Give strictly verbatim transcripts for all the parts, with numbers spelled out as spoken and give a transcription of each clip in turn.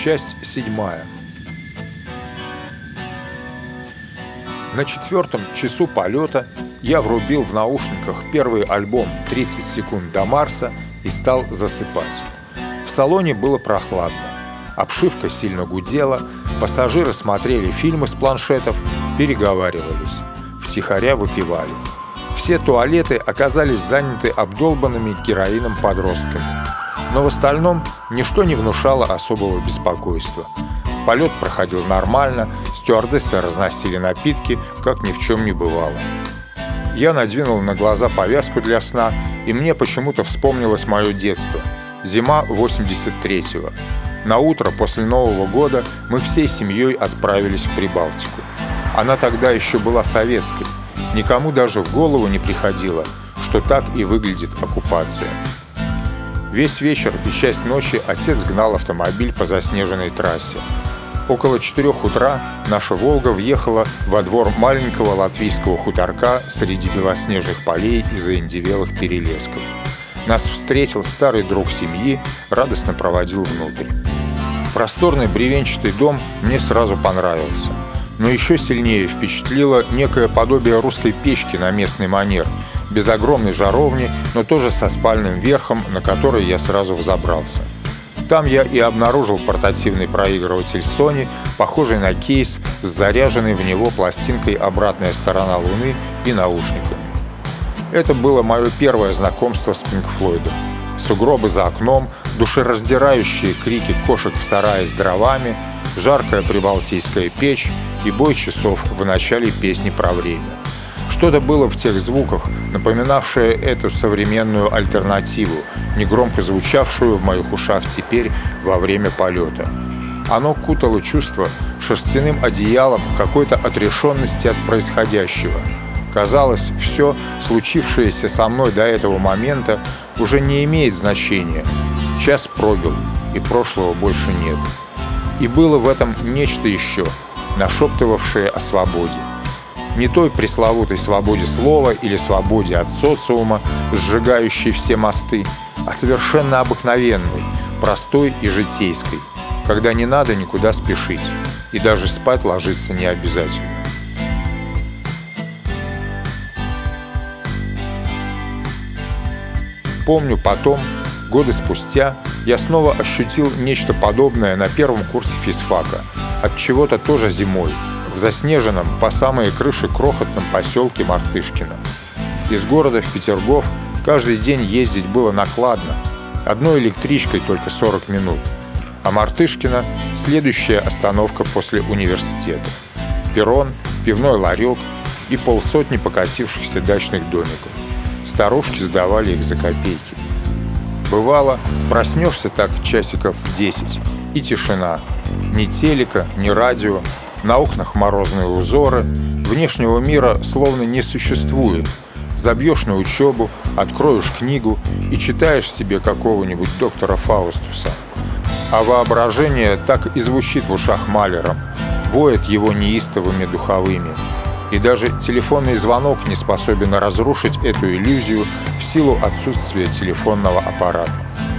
Часть седьмая. На четвертом часу полета я врубил в наушниках первый альбом «тридцать секунд до Марса» и стал засыпать. В салоне было прохладно. Обшивка сильно гудела, пассажиры смотрели фильмы с планшетов, переговаривались, втихаря выпивали. Все туалеты оказались заняты обдолбанными героином подростками. Но в остальном ничто не внушало особого беспокойства. Полет проходил нормально, стюардессы разносили напитки, как ни в чем не бывало. Я надвинул на глаза повязку для сна, и мне почему-то вспомнилось мое детство. Зима восемьдесят третьего. На утро после Нового года мы всей семьей отправились в Прибалтику. Она тогда еще была советской. Никому даже в голову не приходило, что так и выглядит оккупация. Весь вечер и часть ночи отец гнал автомобиль по заснеженной трассе. Около четырех утра наша «Волга» въехала во двор маленького латвийского хуторка среди белоснежных полей и заиндевелых перелесков. Нас встретил старый друг семьи, радостно проводил внутрь. Просторный бревенчатый дом мне сразу понравился, но еще сильнее впечатлило некое подобие русской печки на местный манер, без огромной жаровни, но тоже со спальным верхом, на который я сразу взобрался. Там я и обнаружил портативный проигрыватель Sony, похожий на кейс с заряженной в него пластинкой «Обратная сторона Луны» и наушниками. Это было мое первое знакомство с Пинк Флойдом. Сугробы за окном, душераздирающие крики кошек в сарае с дровами, жаркая прибалтийская печь и бой часов в начале песни про время. Что-то было в тех звуках, напоминавшее эту современную альтернативу, негромко звучавшую в моих ушах теперь во время полета. Оно кутало чувство шерстяным одеялом какой-то отрешенности от происходящего. Казалось, все, случившееся со мной до этого момента, уже не имеет значения. Час пробил, и прошлого больше нет. И было в этом нечто еще, нашептывавшее о свободе. Не той пресловутой свободе слова или свободе от социума, сжигающей все мосты, а совершенно обыкновенной, простой и житейской, когда не надо никуда спешить, и даже спать ложиться не обязательно. Помню, потом, годы спустя, я снова ощутил нечто подобное на первом курсе физфака, от чего-то тоже зимой, в заснеженном по самые крыши крохотном поселке Мартышкино. Из города в Петергоф каждый день ездить было накладно, одной электричкой только сорок минут, а Мартышкино — следующая остановка после университета. Перрон, пивной ларек и полсотни покосившихся дачных домиков. Старушки сдавали их за копейки. Бывало, проснешься так часиков в десять, и тишина. Ни телека, ни радио, на окнах морозные узоры, внешнего мира словно не существует. Забьешь на учебу, откроешь книгу и читаешь себе какого-нибудь доктора Фаустуса. А воображение так и звучит в ушах Малером, воет его неистовыми духовыми. И даже телефонный звонок не способен разрушить эту иллюзию в силу отсутствия телефонного аппарата.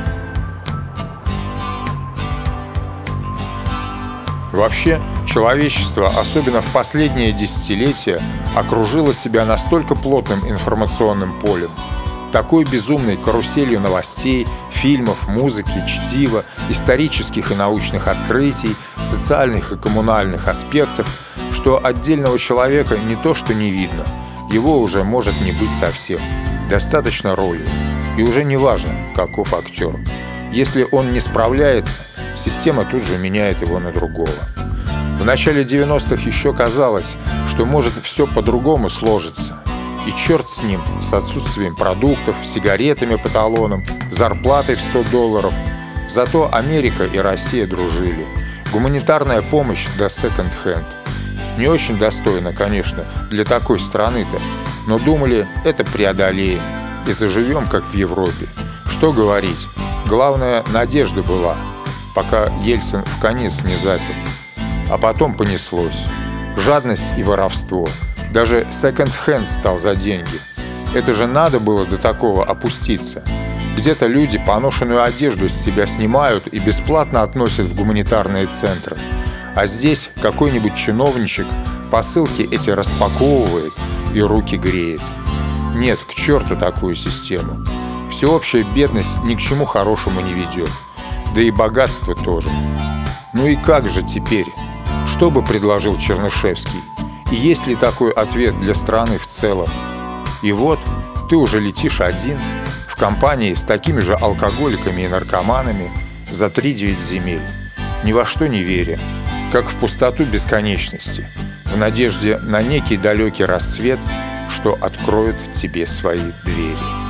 Вообще, человечество, особенно в последние десятилетия, окружило себя настолько плотным информационным полем, такой безумной каруселью новостей, фильмов, музыки, чтива, исторических и научных открытий, социальных и коммунальных аспектов, что отдельного человека не то что не видно, его уже может не быть совсем. Достаточно роли, и уже не важно, каков актер. Если он не справляется, система тут же меняет его на другого. В начале девяностых еще казалось, что может все по-другому сложиться. И черт с ним, с отсутствием продуктов, сигаретами по талонам, зарплатой в сто долларов. Зато Америка и Россия дружили. Гуманитарная помощь до секонд-хенд. Не очень достойно, конечно, для такой страны-то, но думали, это преодолеем и заживем, как в Европе. Что говорить, главное, надежда была, пока Ельцин в конец не запер. А потом понеслось. Жадность и воровство. Даже секонд-хенд стал за деньги. Это же надо было до такого опуститься. Где-то люди поношенную одежду с себя снимают и бесплатно относят в гуманитарные центры. А здесь какой-нибудь чиновничек посылки эти распаковывает и руки греет. Нет, к черту такую систему. Всеобщая бедность ни к чему хорошему не ведет. Да и богатство тоже. Ну и как же теперь? Что бы предложил Чернышевский? И есть ли такой ответ для страны в целом? И вот ты уже летишь один, в компании с такими же алкоголиками и наркоманами за три-девять земель, ни во что не веря, как в пустоту бесконечности, в надежде на некий далекий рассвет, что откроет тебе свои двери.